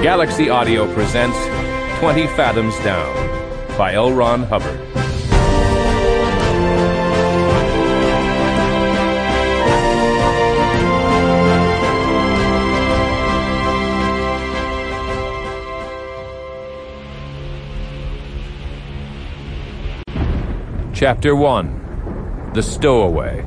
Galaxy Audio presents 20 Fathoms Down by L. Ron Hubbard. Chapter 1. The Stowaway.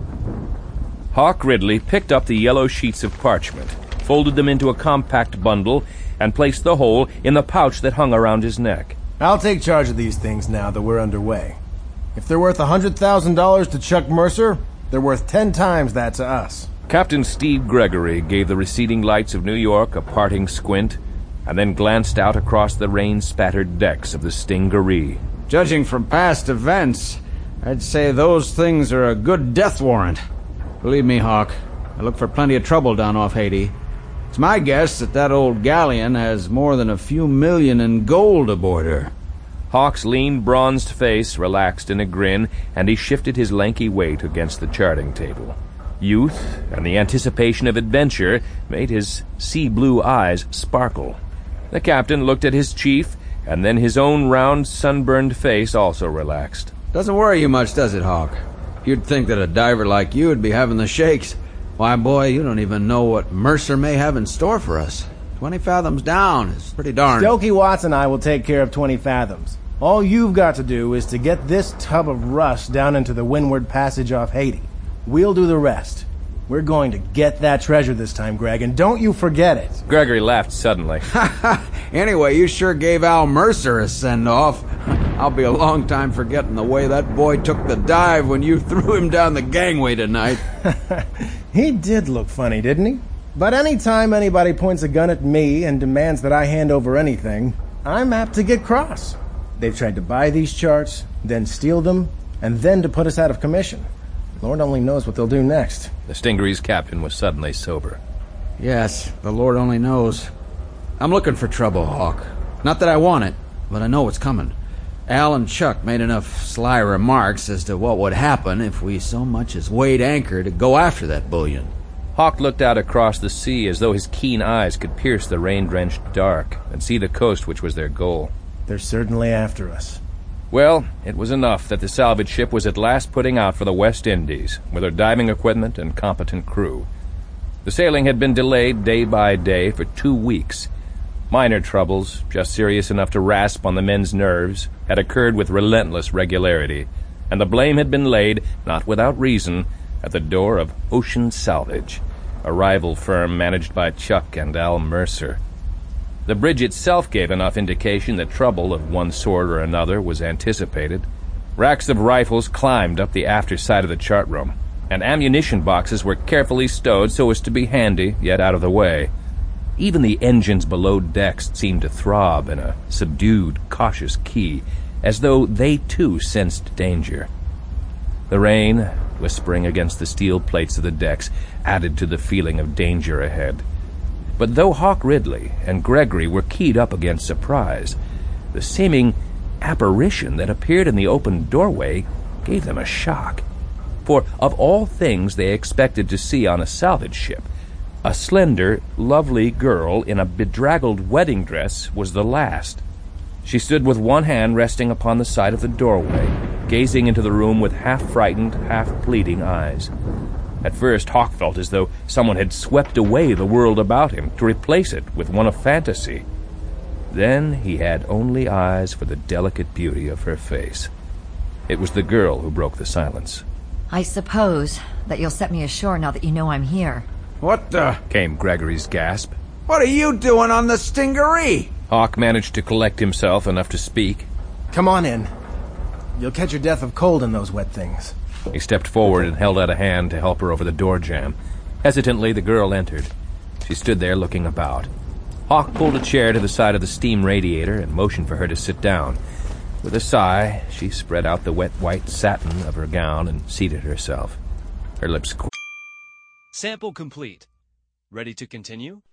Hawk Ridley picked up the yellow sheets of parchment, folded them into a compact bundle, and placed the whole in the pouch that hung around his neck. I'll take charge of these things now that we're underway. If they're worth $100,000 to Chuck Mercer, they're worth 10 times that to us. Captain Steve Gregory gave the receding lights of New York a parting squint, and then glanced out across the rain-spattered decks of the Stingaree. Judging from past events, I'd say those things are a good death warrant. Believe me, Hawk, I look for plenty of trouble down off Haiti. It's my guess that old galleon has more than a few million in gold aboard her. Hawk's lean, bronzed face relaxed in a grin, and he shifted his lanky weight against the charting table. Youth and the anticipation of adventure made his sea-blue eyes sparkle. The captain looked at his chief, and then his own round, sunburned face also relaxed. Doesn't worry you much, does it, Hawk? You'd think that a diver like you would be having the shakes. Why, boy, you don't even know what Mercer may have in store for us. 20 fathoms down is pretty darn... Stokey Watts and I will take care of 20 fathoms. All you've got to do is to get this tub of rust down into the Windward Passage off Haiti. We'll do the rest. We're going to get that treasure this time, Greg, and don't you forget it. Gregory laughed suddenly. Anyway, you sure gave Al Mercer a send-off. I'll be a long time forgetting the way that boy took the dive when you threw him down the gangway tonight. He did look funny, didn't he? But any time anybody points a gun at me and demands that I hand over anything, I'm apt to get cross. They've tried to buy these charts, then steal them, and then to put us out of commission. Lord only knows what they'll do next. The Stingaree's captain was suddenly sober. Yes, the Lord only knows. I'm looking for trouble, Hawk. Not that I want it, but I know it's coming. Al and Chuck made enough sly remarks as to what would happen if we so much as weighed anchor to go after that bullion. Hawk looked out across the sea as though his keen eyes could pierce the rain-drenched dark and see the coast which was their goal. They're certainly after us. Well, it was enough that the salvage ship was at last putting out for the West Indies with her diving equipment and competent crew. The sailing had been delayed day by day for 2 weeks. Minor troubles, just serious enough to rasp on the men's nerves, had occurred with relentless regularity, and the blame had been laid, not without reason, at the door of Ocean Salvage, a rival firm managed by Chuck and Al Mercer. The bridge itself gave enough indication that trouble of one sort or another was anticipated. Racks of rifles climbed up the after side of the chart room, and ammunition boxes were carefully stowed so as to be handy, yet out of the way. Even the engines below decks seemed to throb in a subdued, cautious key, as though they too sensed danger. The rain, whispering against the steel plates of the decks, added to the feeling of danger ahead. But though Hawk Ridley and Gregory were keyed up against surprise, the seeming apparition that appeared in the open doorway gave them a shock. For of all things they expected to see on a salvage ship, a slender, lovely girl in a bedraggled wedding dress was the last. She stood with one hand resting upon the side of the doorway, gazing into the room with half-frightened, half-pleading eyes. At first, Hawk felt as though someone had swept away the world about him to replace it with one of fantasy. Then he had only eyes for the delicate beauty of her face. It was the girl who broke the silence. I suppose that you'll set me ashore now that you know I'm here. What the... came Gregory's gasp. What are you doing on the Stingaree? Hawk managed to collect himself enough to speak. Come on in. You'll catch your death of cold in those wet things. He stepped forward and held out a hand to help her over the door jamb. Hesitantly, the girl entered. She stood there looking about. Hawk pulled a chair to the side of the steam radiator and motioned for her to sit down. With a sigh, she spread out the wet white satin of her gown and seated herself. Her lips... Sample complete. Ready to continue?